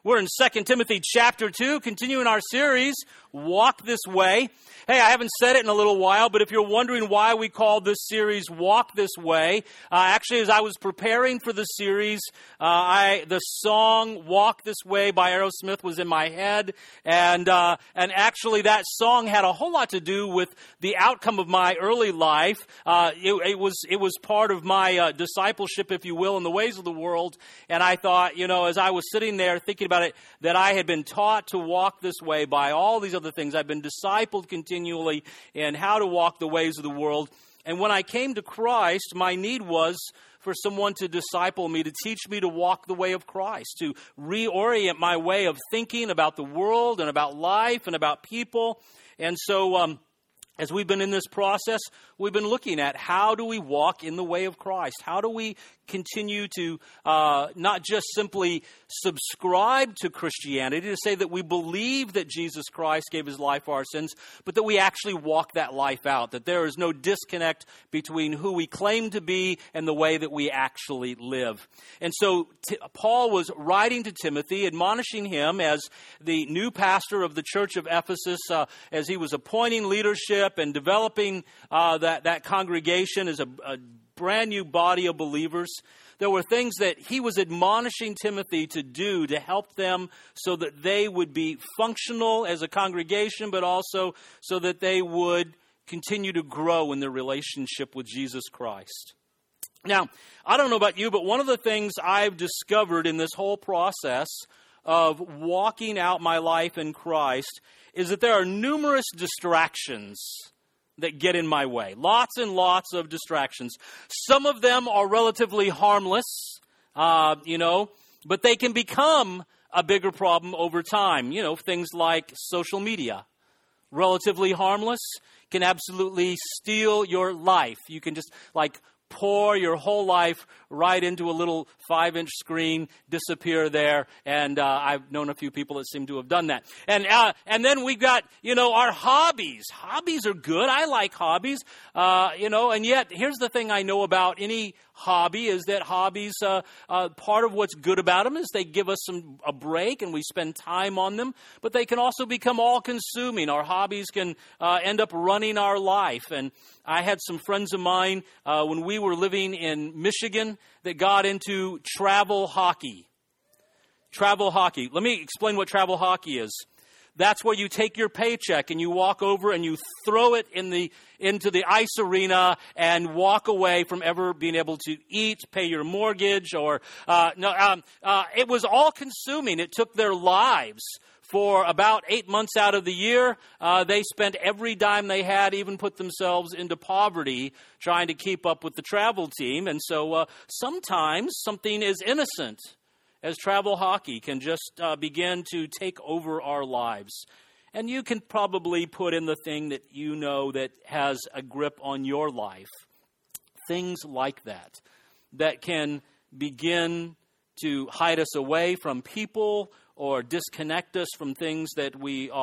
We're in 2 Timothy chapter 2, continuing our series, Walk This Way. Hey, I haven't said it in a little while, but if you're wondering why we call this series Walk This Way, actually as I was preparing for the series, the song Walk This Way by Aerosmith was in my head, and actually that song had a whole lot to do with the outcome of my early life. It was part of my discipleship, if you will, in the ways of the world, and I thought, as I was sitting there thinking about it, that I had been taught to walk this way by all these other things. I've been discipled continually in how to walk the ways of the world. And when I came to Christ, my need was for someone to disciple me, to teach me to walk the way of Christ, to reorient my way of thinking about the world and about life and about people. And so, as we've been in this process, we've been looking at how do we walk in the way of Christ? How do we continue to not just simply subscribe to Christianity, to say that we believe that Jesus Christ gave his life for our sins, but that we actually walk that life out, that there is no disconnect between who we claim to be and the way that we actually live. And so Paul was writing to Timothy, admonishing him as the new pastor of the church of Ephesus, as he was appointing leadership and developing that congregation as a brand new body of believers. There were things that he was admonishing Timothy to do to help them so that they would be functional as a congregation, but also so that they would continue to grow in their relationship with Jesus Christ. Now, I don't know about you, but one of the things I've discovered in this whole process of walking out my life in Christ is that there are numerous distractions that get in my way. Lots and lots of distractions. Some of them are relatively harmless, but they can become a bigger problem over time. Things like social media. Relatively harmless, can absolutely steal your life. You can just pour your whole life right into a little 5-inch screen, disappear there, and I've known a few people that seem to have done that. And then we've got, our hobbies. Hobbies are good. I like hobbies, and yet here's the thing I know about any hobby is that hobbies, part of what's good about them is they give us a break and we spend time on them, but they can also become all-consuming. Our hobbies can end up running our life. And I had some friends of mine when we were living in Michigan that got into travel hockey. Travel hockey. Let me explain what travel hockey is. That's where you take your paycheck and you walk over and you throw it into the ice arena and walk away from ever being able to eat, pay your mortgage, or it was all consuming. It took their lives. For about 8 months out of the year, they spent every dime they had, even put themselves into poverty, trying to keep up with the travel team. And so sometimes something as innocent as travel hockey can just begin to take over our lives. And you can probably put in the thing that that has a grip on your life. Things like that can begin to hide us away from people or disconnect us from things that we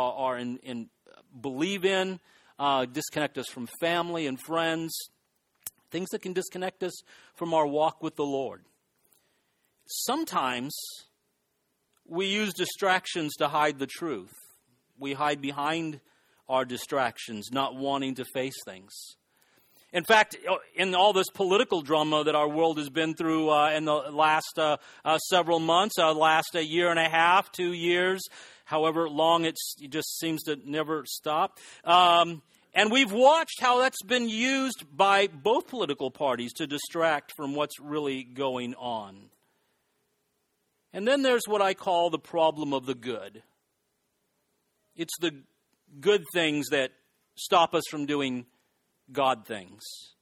believe in, disconnect us from family and friends, things that can disconnect us from our walk with the Lord. Sometimes we use distractions to hide the truth. We hide behind our distractions, not wanting to face things. In fact, in all this political drama that our world has been through in the last several months, last year and a half, 2 years, however long it just seems to never stop. And we've watched how that's been used by both political parties to distract from what's really going on. And then there's what I call the problem of the good. It's the good things that stop us from doing God things.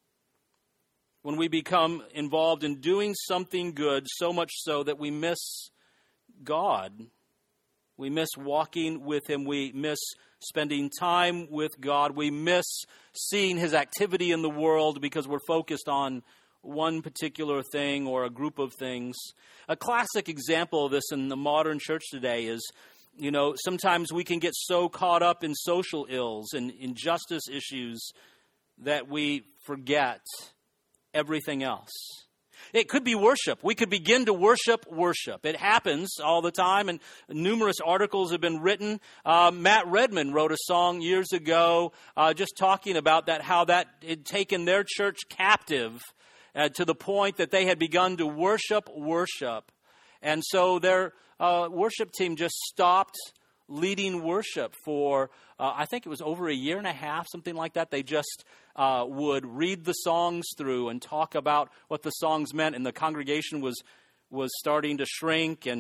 When we become involved in doing something good, so much so that we miss God. We miss walking with him. We miss spending time with God. We miss seeing his activity in the world because we're focused on one particular thing or a group of things. A classic example of this in the modern church today is, sometimes we can get so caught up in social ills and injustice issues that we forget everything else. It could be worship. We could begin to worship. It happens all the time, and numerous articles have been written. Matt Redman wrote a song years ago just talking about that, how that had taken their church captive to the point that they had begun to worship. And so their worship team just stopped leading worship for, I think it was over a year and a half, something like that. They just would read the songs through and talk about what the songs meant, and the congregation was starting to shrink, and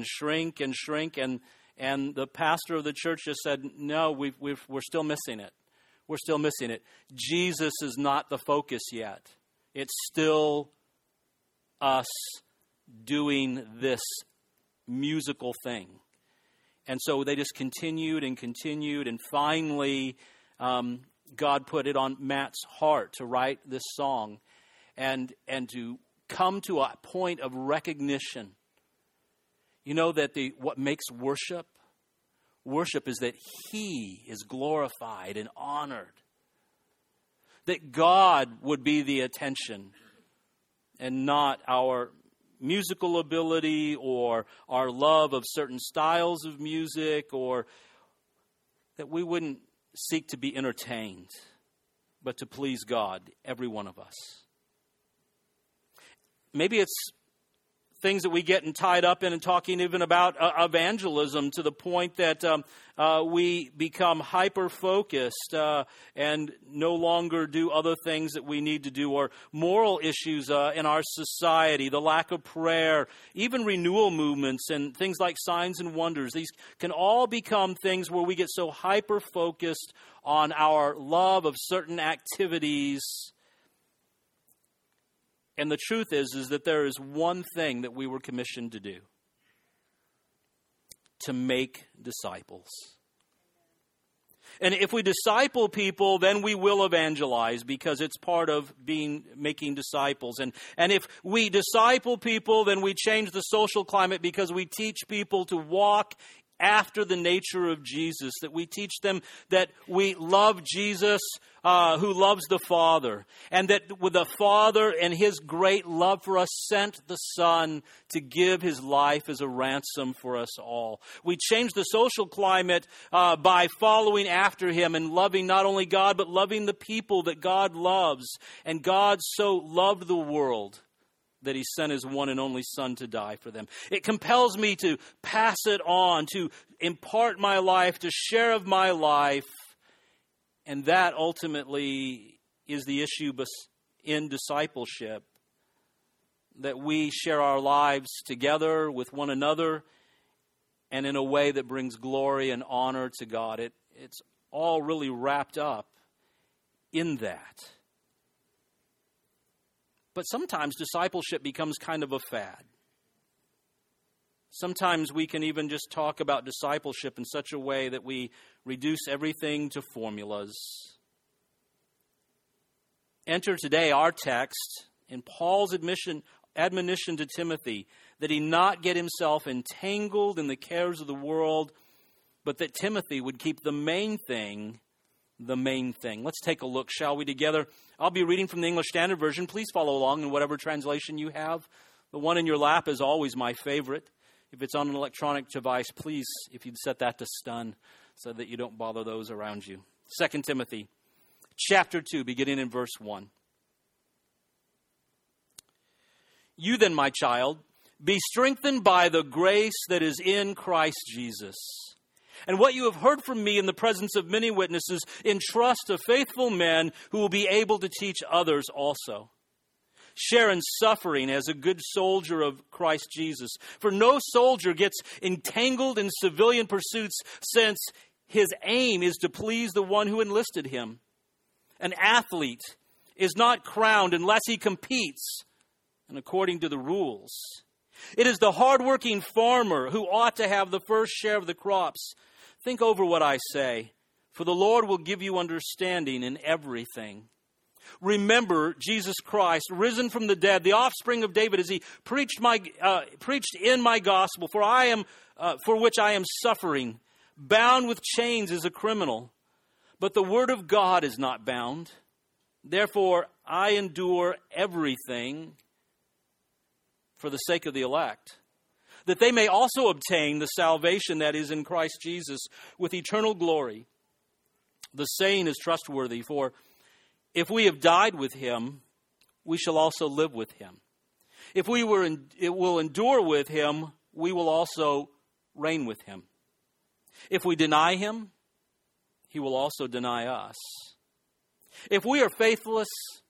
the pastor of the church just said, no, we're still missing it. We're still missing it. Jesus is not the focus yet. It's still us doing this musical thing. And so they just continued, and finally God put it on Matt's heart to write this song and to come to a point of recognition. You know that what makes worship is that He is glorified and honored. That God would be the attention and not our musical ability or our love of certain styles of music, or that we wouldn't seek to be entertained, but to please God, every one of us. Maybe it's things that we get tied up in and talking even about evangelism, to the point that we become hyper-focused and no longer do other things that we need to do, or moral issues in our society, the lack of prayer, even renewal movements and things like signs and wonders. These can all become things where we get so hyper-focused on our love of certain activities. And the truth is that there is one thing that we were commissioned to do: to make disciples. And if we disciple people, then we will evangelize, because it's part of making disciples. And if we disciple people, then we change the social climate, because we teach people to walk after the nature of Jesus, that we teach them that we love Jesus who loves the Father, and that with the Father and His great love for us sent the Son to give His life as a ransom for us all. We change the social climate by following after Him and loving not only God, but loving the people that God loves. And God so loved the world that He sent His one and only Son to die for them. It compels me to pass it on, to impart my life, to share of my life. And that ultimately is the issue in discipleship, that we share our lives together with one another and in a way that brings glory and honor to God. It's all really wrapped up in that. But sometimes discipleship becomes kind of a fad. Sometimes we can even just talk about discipleship in such a way that we reduce everything to formulas. Enter today our text in Paul's admonition to Timothy that he not get himself entangled in the cares of the world, but that Timothy would keep the main thing the main thing. Let's take a look, shall we, together? I'll be reading from the English Standard Version. Please follow along in whatever translation you have. The one in your lap is always my favorite. If it's on an electronic device, please, if you'd set that to stun so that you don't bother those around you. 2 Timothy chapter 2, beginning in verse 1. You then, my child, be strengthened by the grace that is in Christ Jesus. And what you have heard from me in the presence of many witnesses, entrust to faithful men who will be able to teach others also. Share in suffering as a good soldier of Christ Jesus. For no soldier gets entangled in civilian pursuits, since his aim is to please the one who enlisted him. An athlete is not crowned unless he competes, and according to the rules. It is the hardworking farmer who ought to have the first share of the crops. Think over what I say, for the Lord will give you understanding in everything. Remember Jesus Christ, risen from the dead, the offspring of David, as He preached in my gospel, for which I am suffering, bound with chains as a criminal. But the word of God is not bound. Therefore, I endure everything for the sake of the elect, that they may also obtain the salvation that is in Christ Jesus with eternal glory. The saying is trustworthy, for if we have died with him, we shall also live with him. If we will endure with him, we will also reign with him. If we deny him, he will also deny us. If we are faithless,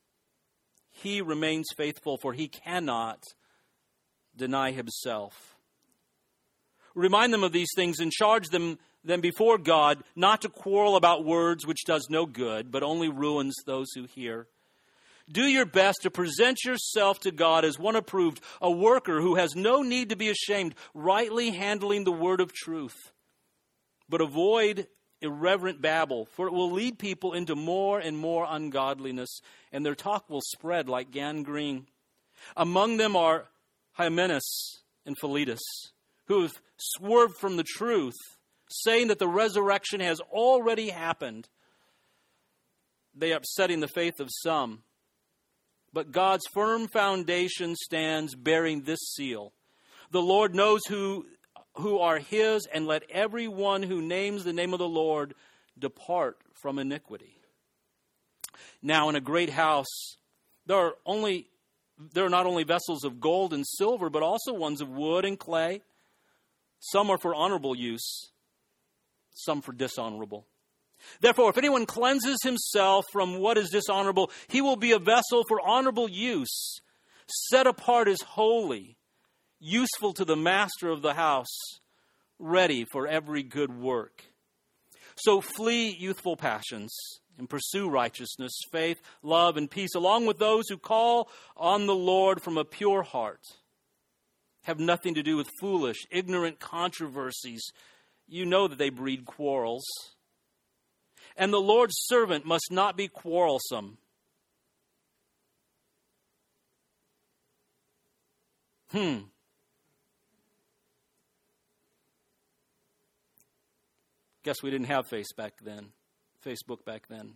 he remains faithful, for he cannot deny himself. Remind them of these things and charge them before God not to quarrel about words, which does no good, but only ruins those who hear. Do your best to present yourself to God as one approved, a worker who has no need to be ashamed, rightly handling the word of truth. But avoid irreverent babble, for it will lead people into more and more ungodliness, and their talk will spread like gangrene. Among them are Hymenaeus and Philetus, who have swerved from the truth, saying that the resurrection has already happened. They are upsetting the faith of some. But God's firm foundation stands, bearing this seal. The Lord knows who are his, and let everyone who names the name of the Lord depart from iniquity. Now in a great house, there are not only vessels of gold and silver, but also ones of wood and clay. Some are for honorable use, some for dishonorable. Therefore, if anyone cleanses himself from what is dishonorable, he will be a vessel for honorable use, set apart as holy, useful to the master of the house, ready for every good work. So flee youthful passions and pursue righteousness, faith, love, and peace, along with those who call on the Lord from a pure heart. Have nothing to do with foolish, ignorant controversies. You know that they breed quarrels. And the Lord's servant must not be quarrelsome. Guess we didn't have Facebook back then.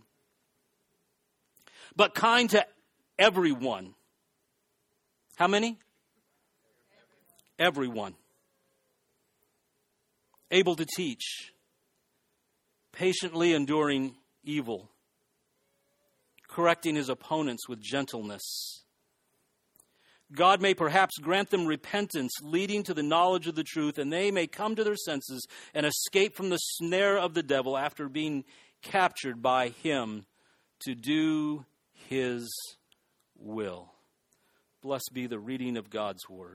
But kind to everyone. How many? Everyone. Able to teach. Patiently enduring evil, correcting his opponents with gentleness. God may perhaps grant them repentance, leading to the knowledge of the truth, and they may come to their senses and escape from the snare of the devil after being captured by him to do his will. Blessed be the reading of God's word.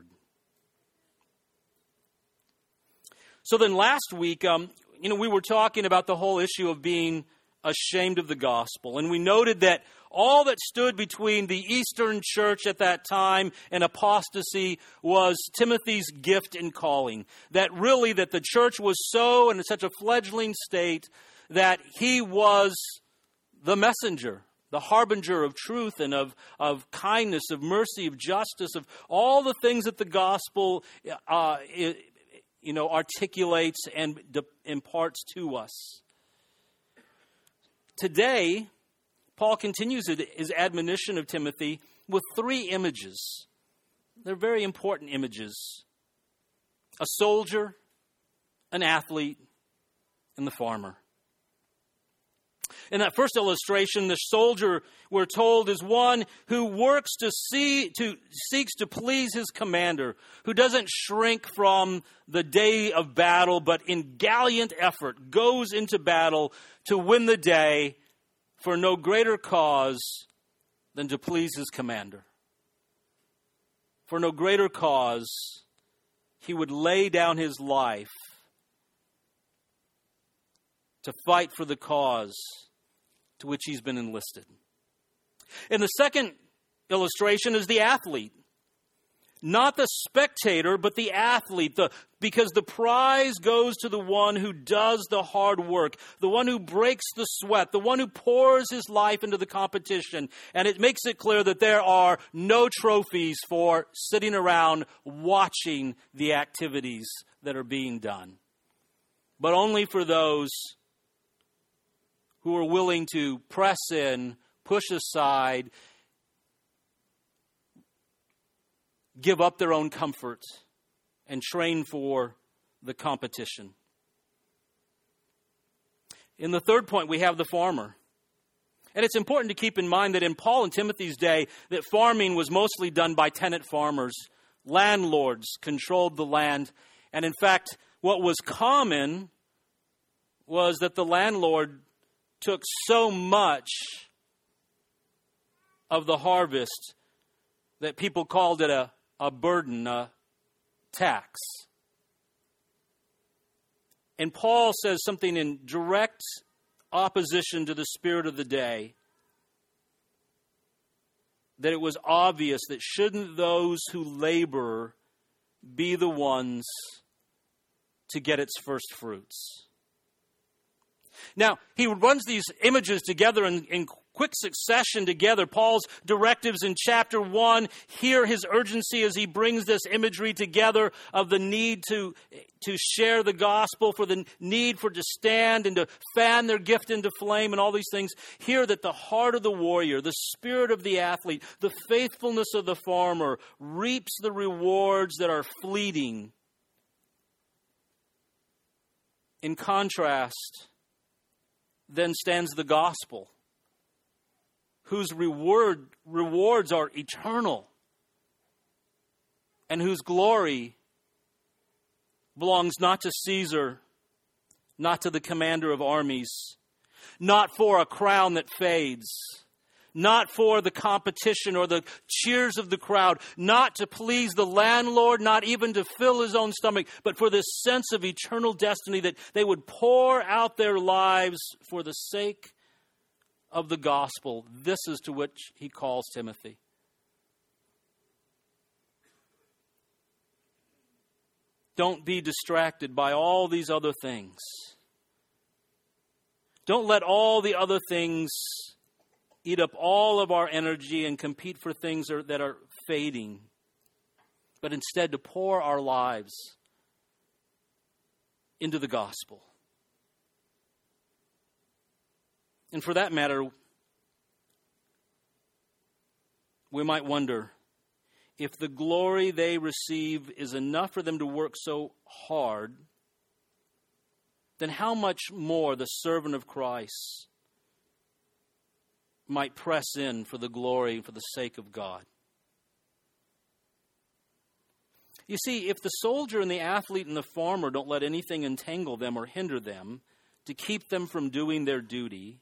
So then last week, we were talking about the whole issue of being ashamed of the gospel. And we noted that all that stood between the Eastern church at that time and apostasy was Timothy's gift and calling. That the church was so in such a fledgling state that he was the messenger, the harbinger of truth and of kindness, of mercy, of justice, of all the things that the gospel articulates and imparts to us. Today, Paul continues his admonition of Timothy with three images. They're very important images. A soldier, an athlete, and the farmer. In that first illustration, the soldier, we're told, is one who works seeks to please his commander, who doesn't shrink from the day of battle, but in gallant effort goes into battle to win the day for no greater cause than to please his commander. For no greater cause, he would lay down his life to fight for the cause to which he's been enlisted. And the second illustration is the athlete. Not the spectator, but the athlete. Because the prize goes to the one who does the hard work, the one who breaks the sweat, the one who pours his life into the competition. And it makes it clear that there are no trophies for sitting around watching the activities that are being done, but only for those who are willing to press in, push aside, give up their own comfort and train for the competition. In the third point, we have the farmer. And it's important to keep in mind that in Paul and Timothy's day, that farming was mostly done by tenant farmers. Landlords controlled the land. And in fact, what was common was that the landlord took so much of the harvest that people called it a burden, a tax. And Paul says something in direct opposition to the spirit of the day, that it was obvious that shouldn't those who labor be the ones to get its first fruits? Now, he runs these images together in quick succession together. Paul's directives in chapter 1, here his urgency as he brings this imagery together of the need to share the gospel, for the need for to stand and to fan their gift into flame and all these things. Here that the heart of the warrior, the spirit of the athlete, the faithfulness of the farmer reaps the rewards that are fleeting. In contrast, then stands the gospel, whose rewards are eternal, and whose glory belongs not to Caesar, not to the commander of armies, not for a crown that fades, not for the competition or the cheers of the crowd, not to please the landlord, not even to fill his own stomach, but for this sense of eternal destiny that they would pour out their lives for the sake of the gospel. This is to which he calls Timothy. Don't be distracted by all these other things. Don't let all the other things eat up all of our energy and compete for things that are fading, but instead to pour our lives into the gospel. And for that matter, we might wonder if the glory they receive is enough for them to work so hard, then how much more the servant of Christ might press in for the glory, for the sake of God. You see, if the soldier and the athlete and the farmer don't let anything entangle them or hinder them to keep them from doing their duty,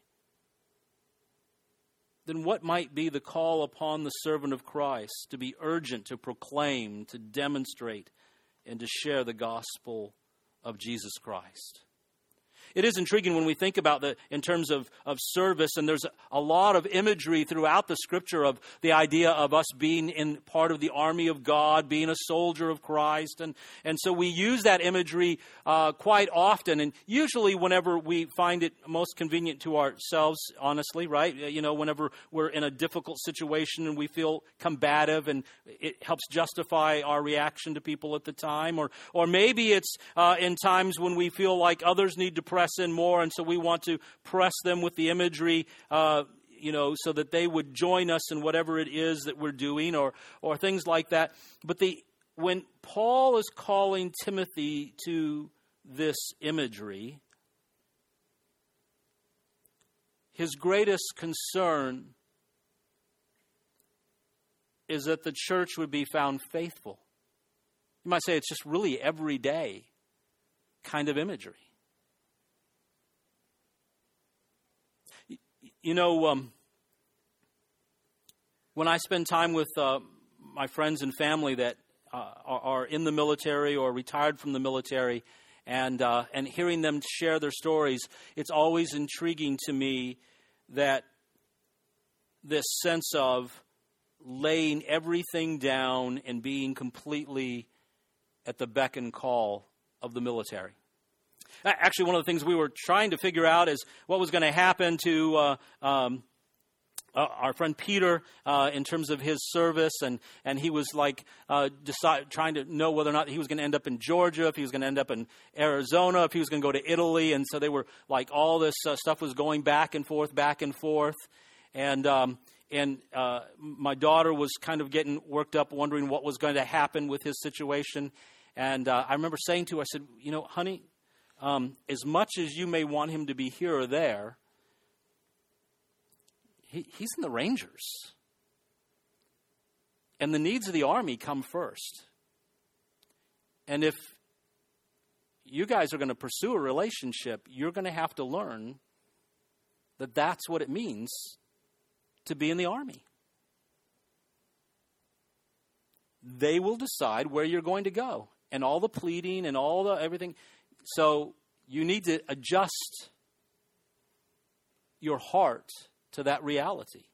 then what might be the call upon the servant of Christ to be urgent, to proclaim, to demonstrate, and to share the gospel of Jesus Christ? It is intriguing when we think about in terms of service, and there's a lot of imagery throughout the Scripture of the idea of us being in part of the army of God, being a soldier of Christ. And so we use that imagery quite often, and usually whenever we find it most convenient to ourselves, honestly, right? You know, whenever we're in a difficult situation and we feel combative and it helps justify our reaction to people at the time. Or maybe it's in times when we feel like others need to press in more, and so we want to press them with the imagery, so that they would join us in whatever it is that we're doing, or things like that. But when Paul is calling Timothy to this imagery, his greatest concern is that the church would be found faithful. You might say it's just really everyday kind of imagery. You know, when I spend time with my friends and family that are in the military or retired from the military, and hearing them share their stories, it's always intriguing to me that this sense of laying everything down and being completely at the beck and call of the military. Actually, one of the things we were trying to figure out is what was going to happen to our friend Peter in terms of his service, and he was like trying to know whether or not he was going to end up in Georgia, if he was going to end up in Arizona, if he was going to go to Italy, and so they were like all this stuff was going back and forth, and And my daughter was kind of getting worked up, wondering what was going to happen with his situation. And I remember saying to her, I said, honey, as much as you may want him to be here or there, he's in the Rangers. And the needs of the Army come first. And if you guys are going to pursue a relationship, you're going to have to learn that that's what it means to be in the Army. They will decide where you're going to go, and all the pleading and all the everything. So you need to adjust your heart to that reality.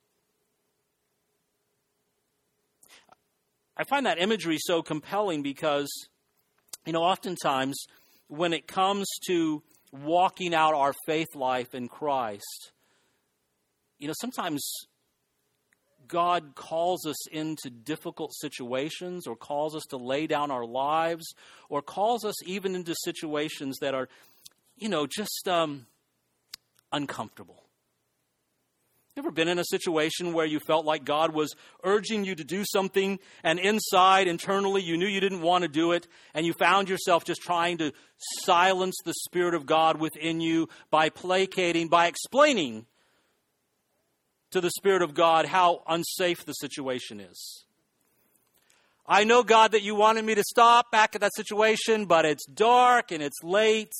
I find that imagery so compelling because, oftentimes when it comes to walking out our faith life in Christ, sometimes God calls us into difficult situations, or calls us to lay down our lives, or calls us even into situations that are, just uncomfortable. Ever been in a situation where you felt like God was urging you to do something, and internally, you knew you didn't want to do it, and you found yourself just trying to silence the Spirit of God within you by placating, by explaining to the Spirit of God how unsafe the situation is? I know, God, that you wanted me to stop back at that situation, but it's dark and it's late,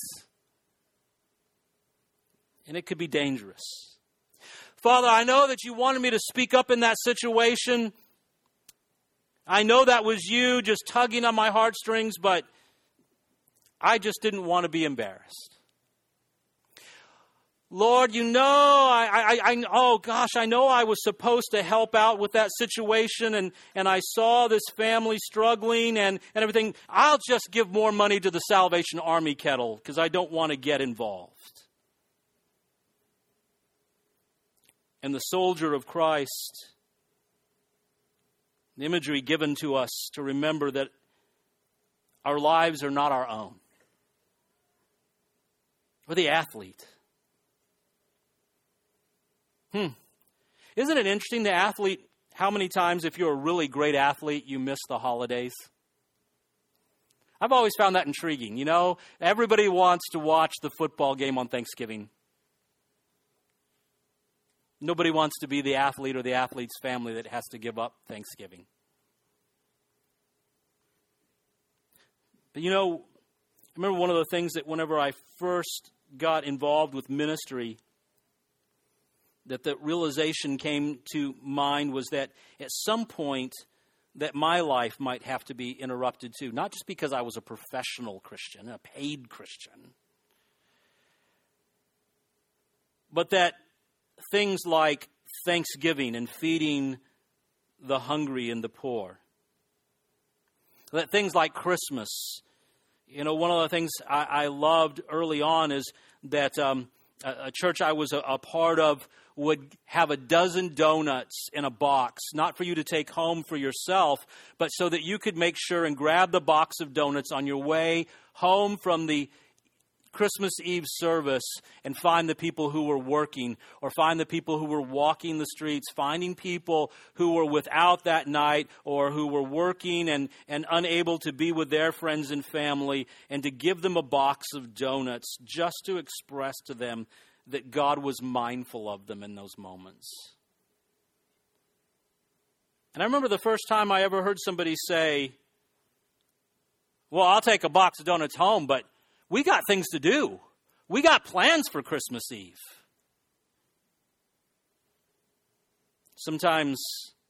and it could be dangerous. Father, I know that you wanted me to speak up in that situation. I know that was you just tugging on my heartstrings, but I just didn't want to be embarrassed. Lord, I know I was supposed to help out with that situation, and I saw this family struggling and everything. I'll just give more money to the Salvation Army kettle because I don't want to get involved. And the soldier of Christ, the imagery given to us to remember that our lives are not our own. We're the athlete. Isn't it interesting, the athlete, how many times, if you're a really great athlete, you miss the holidays? I've always found that intriguing. Everybody wants to watch the football game on Thanksgiving. Nobody wants to be the athlete or the athlete's family that has to give up Thanksgiving. But I remember one of the things that whenever I first got involved with ministry, that the realization came to mind was that at some point that my life might have to be interrupted too. Not just because I was a professional Christian, a paid Christian, but that things like Thanksgiving and feeding the hungry and the poor. That things like Christmas. One of the things I loved early on is that a church I was a part of would have a dozen donuts in a box, not for you to take home for yourself, but so that you could make sure and grab the box of donuts on your way home from the Christmas Eve service and find the people who were working, or find the people who were walking the streets, finding people who were without that night or who were working and unable to be with their friends and family, and to give them a box of donuts just to express to them that God was mindful of them in those moments. And I remember the first time I ever heard somebody say, well, I'll take a box of donuts home, but we got things to do. We got plans for Christmas Eve. Sometimes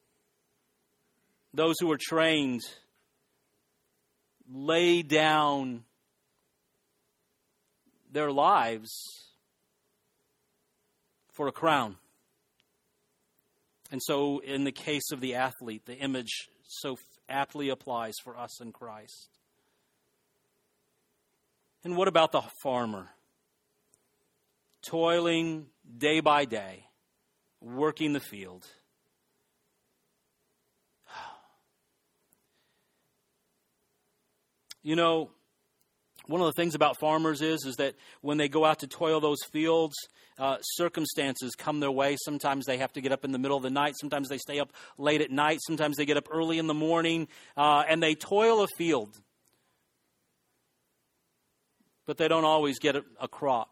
those who are trained lay down their lives for a crown. And so in the case of the athlete, the image so aptly applies for us in Christ. And what about the farmer? Toiling day by day, working the field. One of the things about farmers is that when they go out to toil those fields, circumstances come their way. Sometimes they have to get up in the middle of the night. Sometimes they stay up late at night. Sometimes they get up early in the morning, and they toil a field. But they don't always get a crop.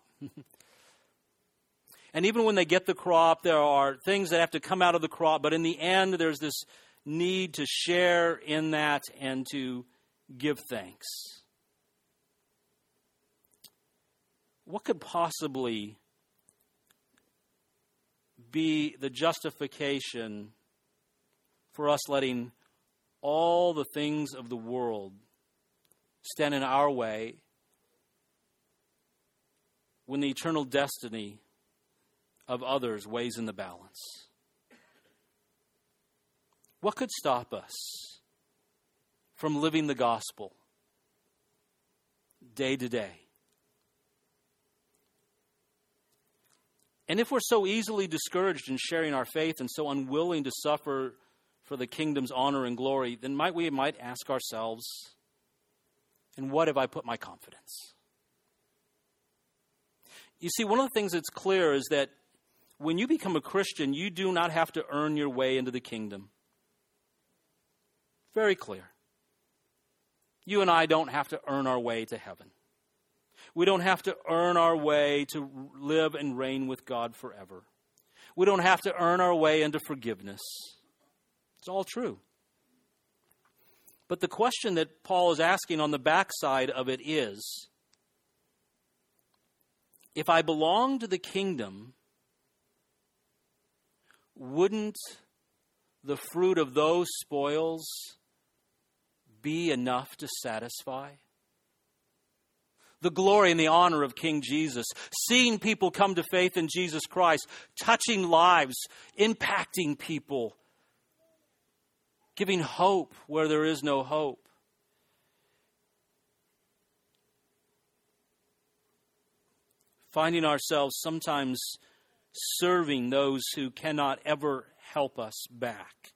And even when they get the crop, there are things that have to come out of the crop. But in the end, there's this need to share in that and to give thanks. What could possibly be the justification for us letting all the things of the world stand in our way when the eternal destiny of others weighs in the balance? What could stop us from living the gospel day to day? And if we're so easily discouraged in sharing our faith and so unwilling to suffer for the kingdom's honor and glory, then we might ask ourselves, in what have I put my confidence? You see, one of the things that's clear is that when you become a Christian, you do not have to earn your way into the kingdom. Very clear. You and I don't have to earn our way to heaven. We don't have to earn our way to live and reign with God forever. We don't have to earn our way into forgiveness. It's all true. But the question that Paul is asking on the backside of it is, if I belong to the kingdom, wouldn't the fruit of those spoils be enough to satisfy? The glory and the honor of King Jesus, seeing people come to faith in Jesus Christ, touching lives, impacting people, giving hope where there is no hope. Finding ourselves sometimes serving those who cannot ever help us back.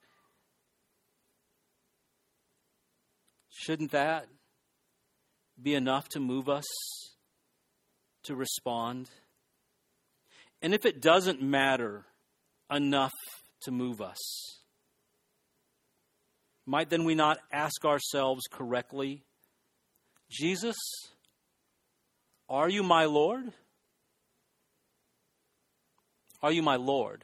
Shouldn't that be enough to move us to respond? And if it doesn't matter enough to move us, might then we not ask ourselves correctly, Jesus, are you my Lord? Are you my Lord?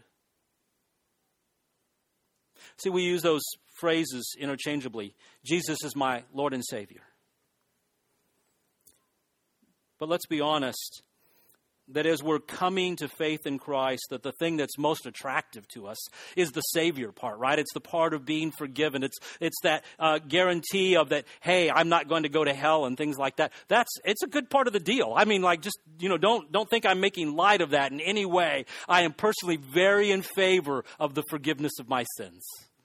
See, we use those phrases interchangeably. Jesus is my Lord and Savior. But let's be honest, that as we're coming to faith in Christ, that the thing that's most attractive to us is the Savior part, right? It's the part of being forgiven. It's that guarantee of that, hey, I'm not going to go to hell and things like that. It's a good part of the deal. I mean, like, just, don't think I'm making light of that in any way. I am personally very in favor of the forgiveness of my sins.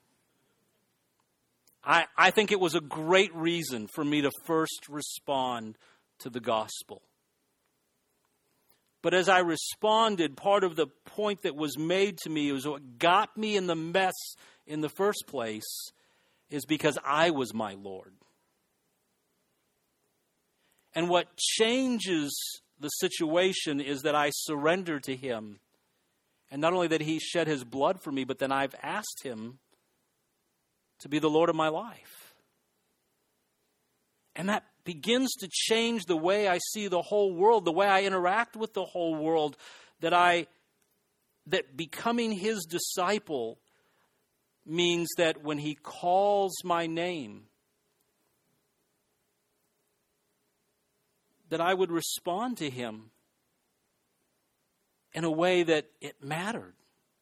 I think it was a great reason for me to first respond to the gospel. But as I responded, part of the point that was made to me was what got me in the mess in the first place is because I was my Lord. And what changes the situation is that I surrender to Him. And not only that He shed His blood for me, but then I've asked Him to be the Lord of my life. And that begins to change the way I see the whole world, the way I interact with the whole world, that becoming His disciple means that when He calls my name, that I would respond to Him in a way that it mattered.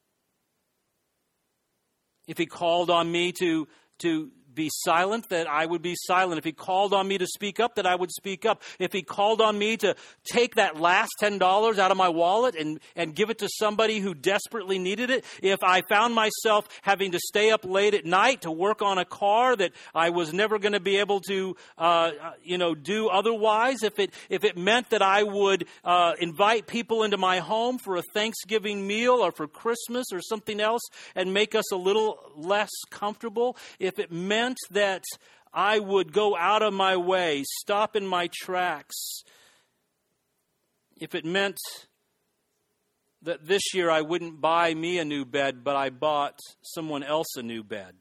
If He called on me to be silent, that I would be silent. If He called on me to speak up, that I would speak up. If He called on me to take that last $10 out of my wallet and give it to somebody who desperately needed it, if I found myself having to stay up late at night to work on a car that I was never going to be able to, do otherwise, if it meant that I would invite people into my home for a Thanksgiving meal or for Christmas or something else and make us a little less comfortable, if it meant that I would go out of my way, stop in my tracks, if it meant that this year I wouldn't buy me a new bed, but I bought someone else a new bed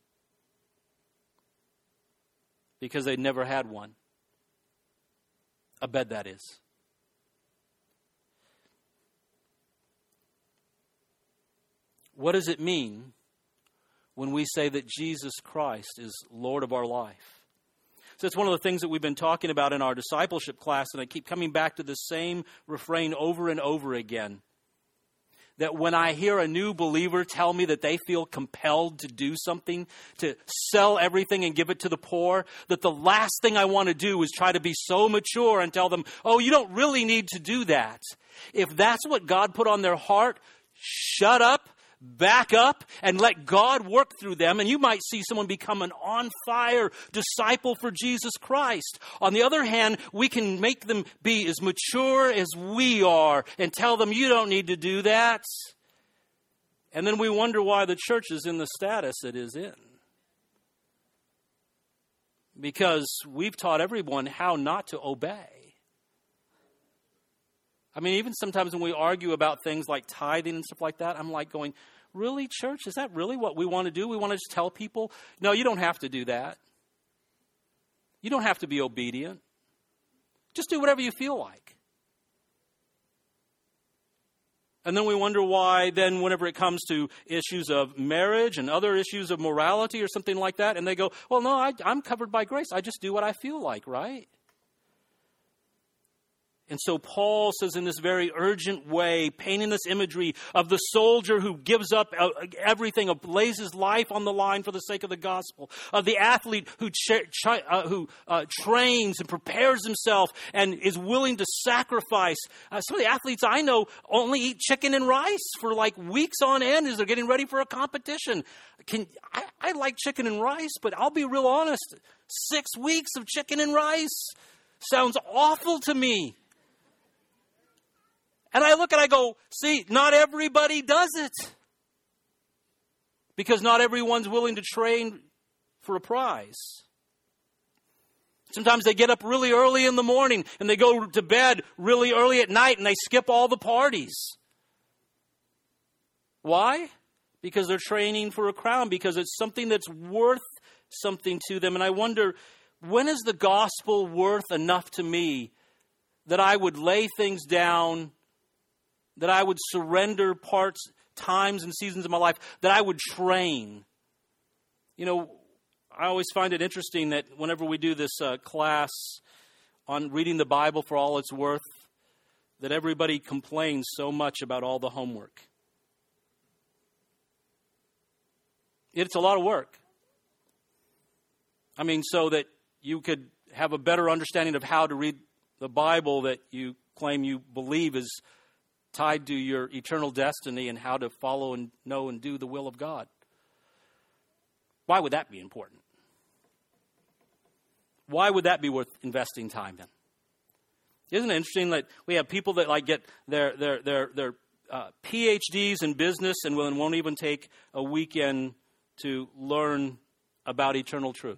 because they'd never had one. A bed, that is. What does it mean when we say that Jesus Christ is Lord of our life? So it's one of the things that we've been talking about in our discipleship class, and I keep coming back to the same refrain over and over again. That when I hear a new believer tell me that they feel compelled to do something, to sell everything and give it to the poor, that the last thing I want to do is try to be so mature and tell them, oh, you don't really need to do that. If that's what God put on their heart, shut up, back up, and let God work through them, and you might see someone become an on-fire disciple for Jesus Christ. On the other hand, we can make them be as mature as we are and tell them, you don't need to do that. And then we wonder why the church is in the status it is in. Because we've taught everyone how not to obey. I mean, even sometimes when we argue about things like tithing and stuff like that, I'm like going, really, church? Is that really what we want to do? We want to just tell people, no, you don't have to do that. You don't have to be obedient. Just do whatever you feel like. And then we wonder why then whenever it comes to issues of marriage and other issues of morality or something like that, and they go, well, no, I'm covered by grace. I just do what I feel like, right? And so Paul says in this very urgent way, painting this imagery of the soldier who gives up everything, lays his life on the line for the sake of the gospel, of the athlete who trains and prepares himself and is willing to sacrifice. Some of the athletes I know only eat chicken and rice for like weeks on end as they're getting ready for a competition. I like chicken and rice, but I'll be real honest, 6 weeks of chicken and rice sounds awful to me. And I look and I go, see, not everybody does it. Because not everyone's willing to train for a prize. Sometimes they get up really early in the morning and they go to bed really early at night and they skip all the parties. Why? Because they're training for a crown, because it's something that's worth something to them. And I wonder, when is the gospel worth enough to me that I would lay things down, that I would surrender parts, times and seasons of my life, that I would train? You know, I always find it interesting that whenever we do this class on reading the Bible for all it's worth, that everybody complains so much about all the homework. It's a lot of work. I mean, so that you could have a better understanding of how to read the Bible that you claim you believe is tied to your eternal destiny and how to follow and know and do the will of God. Why would that be important? Why would that be worth investing time in? Isn't it interesting that we have people that like get their PhDs in business and won't even take a weekend to learn about eternal truth?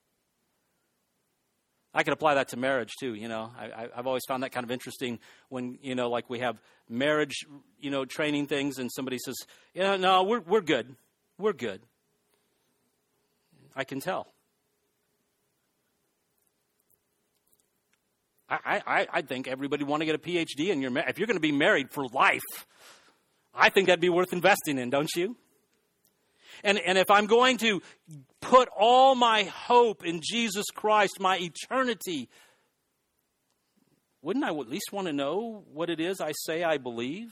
I can apply that to marriage too, you know. I've always found that kind of interesting when, you know, like we have marriage, you know, training things and somebody says, yeah, no, we're good. We're good. I can tell. I think everybody want to get a PhD and if you're going to be married for life, I think that'd be worth investing in, don't you? And if I'm going to put all my hope in Jesus Christ, my eternity, wouldn't I at least want to know what it is I say I believe?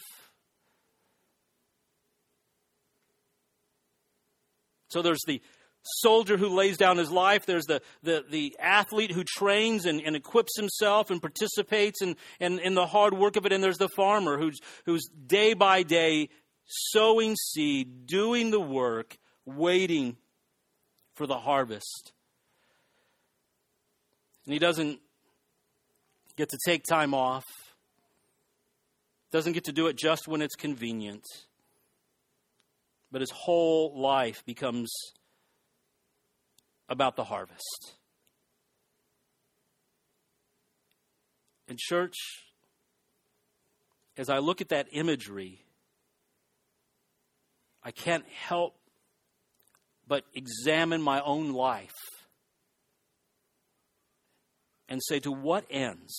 So there's the soldier who lays down his life. There's the athlete who trains and equips himself and participates in the hard work of it. And there's the farmer who's day by day sowing seed, doing the work, waiting for the harvest. And he doesn't get to take time off. Doesn't get to do it just when it's convenient. But his whole life becomes about the harvest. In church, as I look at that imagery, I can't help but examine my own life and say, to what ends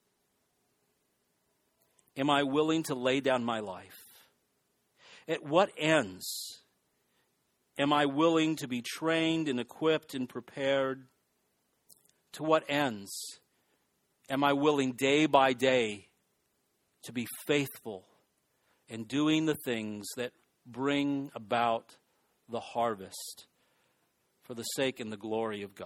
am I willing to lay down my life? At what ends am I willing to be trained and equipped and prepared? To what ends am I willing day by day to be faithful in doing the things that bring about the harvest for the sake and the glory of God?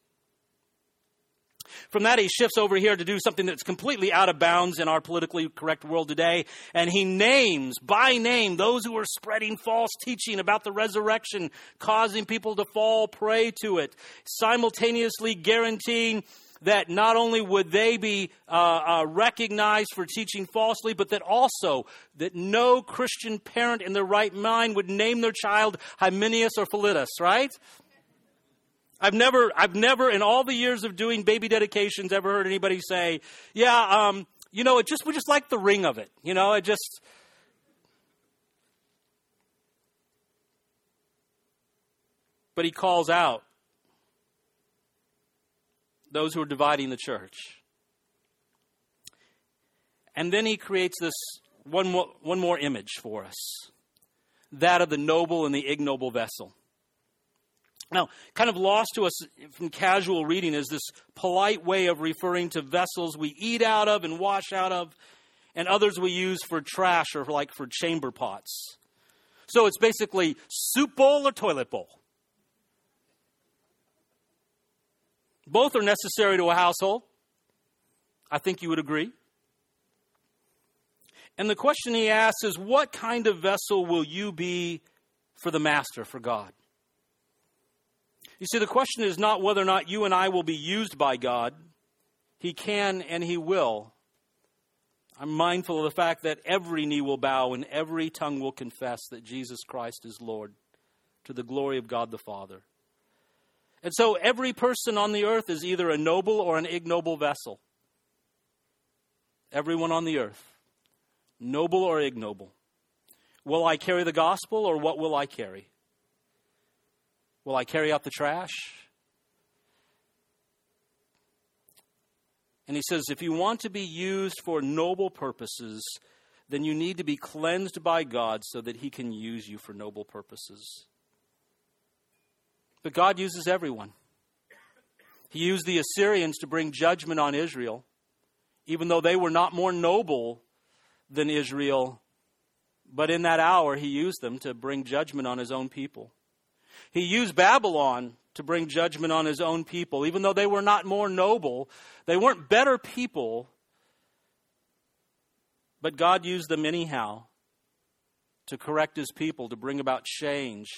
From that, he shifts over here to do something that's completely out of bounds in our politically correct world today. And he names by name those who are spreading false teaching about the resurrection, causing people to fall prey to it, simultaneously guaranteeing that not only would they be recognized for teaching falsely, but that also that no Christian parent in their right mind would name their child Hymenaeus or Philetus, right? I've never in all the years of doing baby dedications ever heard anybody say, we just like the ring of it. But he calls out those who are dividing the church. And then he creates this one more image for us, that of the noble and the ignoble vessel. Now, kind of lost to us from casual reading is this polite way of referring to vessels we eat out of and wash out of, and others we use for trash or for chamber pots. So it's basically soup bowl or toilet bowl. Both are necessary to a household. I think you would agree. And the question he asks is, what kind of vessel will you be for the Master, for God? You see, the question is not whether or not you and I will be used by God. He can and He will. I'm mindful of the fact that every knee will bow and every tongue will confess that Jesus Christ is Lord, to the glory of God the Father. And so every person on the earth is either a noble or an ignoble vessel. Everyone on the earth, noble or ignoble. Will I carry the gospel, or what will I carry? Will I carry out the trash? And he says, if you want to be used for noble purposes, then you need to be cleansed by God so that He can use you for noble purposes. But God uses everyone. He used the Assyrians to bring judgment on Israel, even though they were not more noble than Israel. But in that hour, He used them to bring judgment on His own people. He used Babylon to bring judgment on His own people. Even though they were not more noble, they weren't better people, but God used them anyhow to correct His people, to bring about change.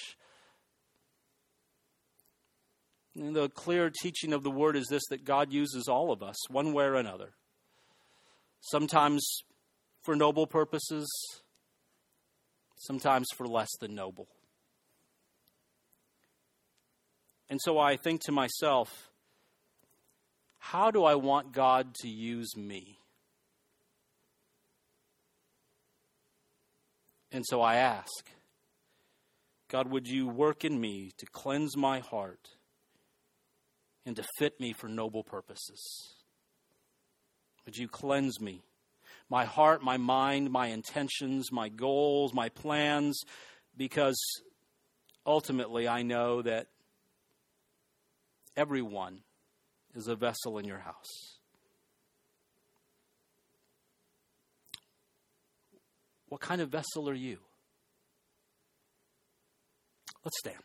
And the clear teaching of the Word is this, that God uses all of us, one way or another. Sometimes for noble purposes, sometimes for less than noble. And so I think to myself, how do I want God to use me? And so I ask, God, would you work in me to cleanse my heart and to fit me for noble purposes? Would you cleanse me? My heart, my mind, my intentions, my goals, my plans, because ultimately I know that everyone is a vessel in your house. What kind of vessel are you? Let's stand.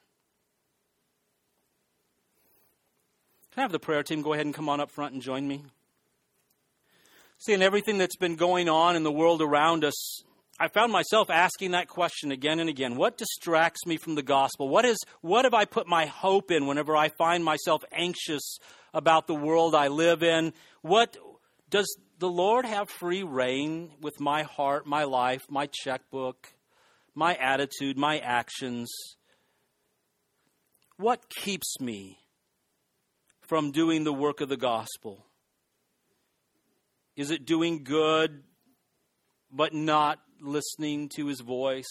Can I have the prayer team go ahead and come on up front and join me? Seeing everything that's been going on in the world around us, I found myself asking that question again and again. What distracts me from the gospel? What have I put my hope in whenever I find myself anxious about the world I live in? What does the Lord have free reign with my heart, my life, my checkbook, my attitude, my actions? What keeps me from doing the work of the gospel? Is it doing good but not listening to his voice?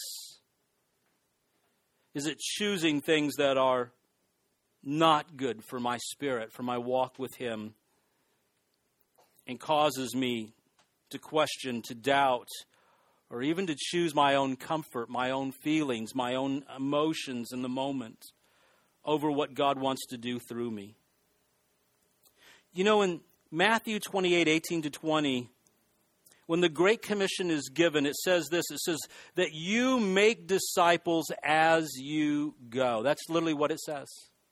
Is it choosing things that are not good for my spirit, for my walk with him, and causes me to question, to doubt, or even to choose my own comfort, my own feelings, my own emotions in the moment over what God wants to do through me? You know, in Matthew 28:18-20, when the Great Commission is given, it says this. It says that you make disciples as you go. That's literally what it says.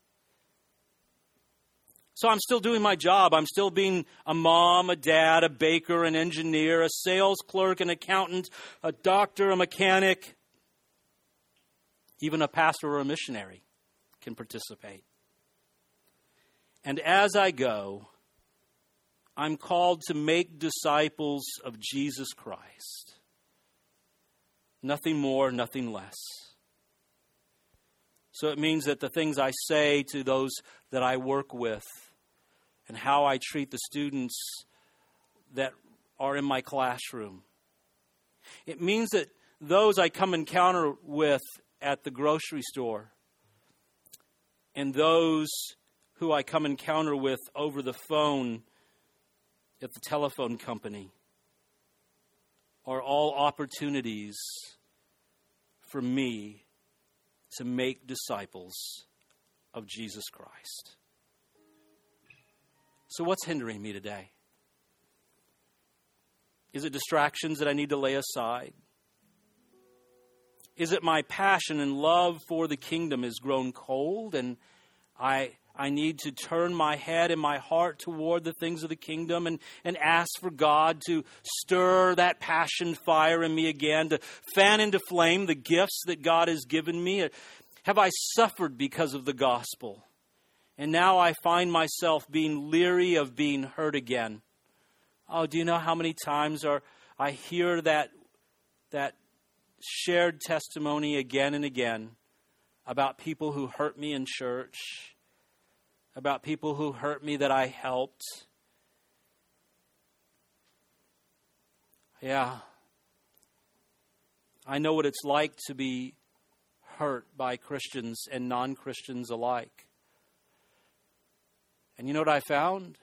So I'm still doing my job. I'm still being a mom, a dad, a baker, an engineer, a sales clerk, an accountant, a doctor, a mechanic. Even a pastor or a missionary can participate. And as I go, I'm called to make disciples of Jesus Christ. Nothing more, nothing less. So it means that the things I say to those that I work with and how I treat the students that are in my classroom. It means that those I come encounter with at the grocery store and those who I come encounter with over the phone at the telephone company are all opportunities for me to make disciples of Jesus Christ. So what's hindering me today? Is it distractions that I need to lay aside? Is it my passion and love for the kingdom has grown cold and I need to turn my head and my heart toward the things of the kingdom and ask for God to stir that passion fire in me again, to fan into flame the gifts that God has given me? Have I suffered because of the gospel? And now I find myself being leery of being hurt again. Oh, do you know how many times I hear that shared testimony again and again about people who hurt me in church, about people who hurt me that I helped. Yeah. I know what it's like to be hurt by Christians and non-Christians alike. And you know what I found?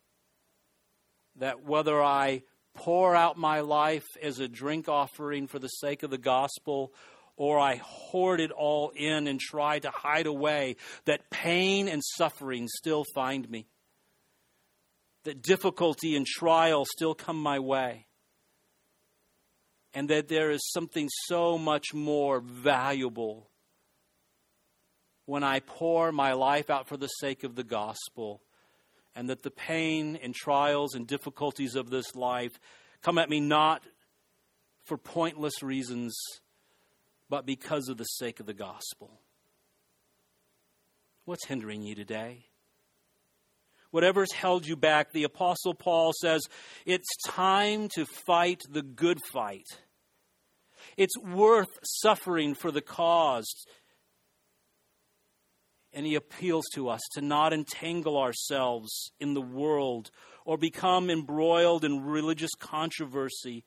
That whether I pour out my life as a drink offering for the sake of the gospel, or I hoard it all in and try to hide away, that pain and suffering still find me. That difficulty and trial still come my way. And that there is something so much more valuable when I pour my life out for the sake of the gospel. And that the pain and trials and difficulties of this life come at me not for pointless reasons, but because of the sake of the gospel. What's hindering you today? Whatever's held you back, the Apostle Paul says, it's time to fight the good fight. It's worth suffering for the cause. And he appeals to us to not entangle ourselves in the world or become embroiled in religious controversy,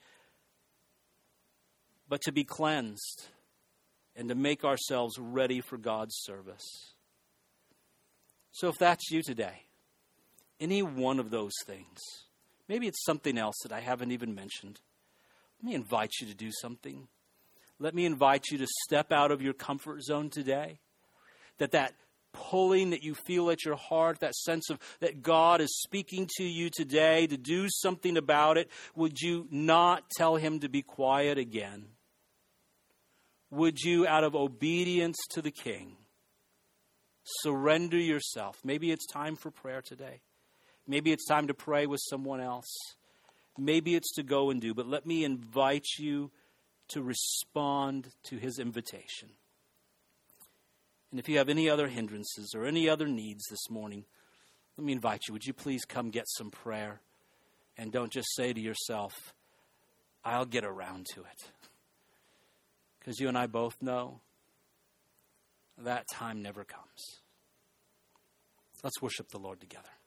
but to be cleansed and to make ourselves ready for God's service. So if that's you today, any one of those things, maybe it's something else that I haven't even mentioned, let me invite you to do something. Let me invite you to step out of your comfort zone today. That pulling that you feel at your heart, that sense of that God is speaking to you today to do something about it, would you not tell him to be quiet again? Would you, out of obedience to the King, surrender yourself? Maybe it's time for prayer today. Maybe it's time to pray with someone else. Maybe it's to go and do. But let me invite you to respond to his invitation. And if you have any other hindrances or any other needs this morning, let me invite you. Would you please come get some prayer? And don't just say to yourself, I'll get around to it. Because you and I both know that time never comes. Let's worship the Lord together.